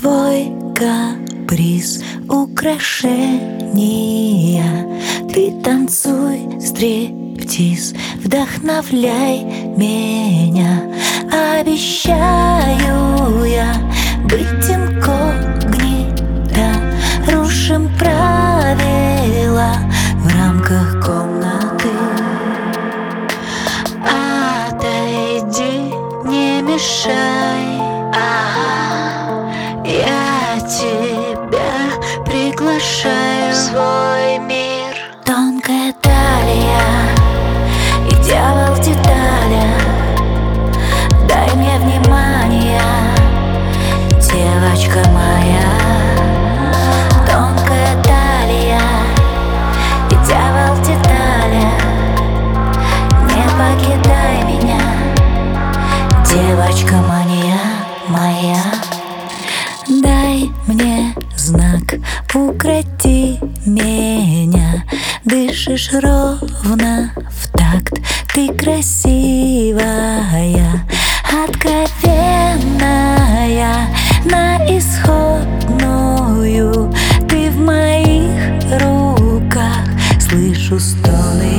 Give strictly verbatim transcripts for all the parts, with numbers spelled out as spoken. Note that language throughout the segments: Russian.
твой каприз украшения. Ты танцуй, стриптиз, вдохновляй меня. Обещаю я быть инкогнито. Рушим правила в рамках комнаты. Отойди, не мешай. Я тебя приглашаю в свой мир. Тонкая талия и дьявол в деталях. Дай мне внимание, девочка моя. Тонкая талия и дьявол в деталях. Не покидай меня, девочка моя, моя. Дай мне знак, укроти меня. Дышишь ровно в такт, ты красивая, откровенная, на исходную. Ты в моих руках, слышу стоны.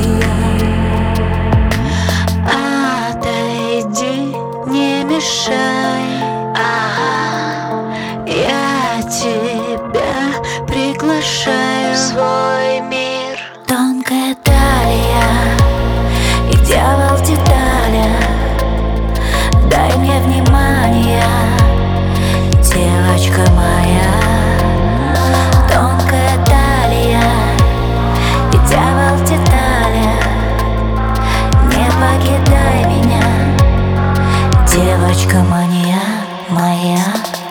Отойди, не мешай. Я тебя приглашаю в свой мир. Тонкая талия и дьявол в деталях. Дай мне внимание, девочка моя. Тонкая талия и дьявол в деталях. Не покидай меня, девочка моя, моя.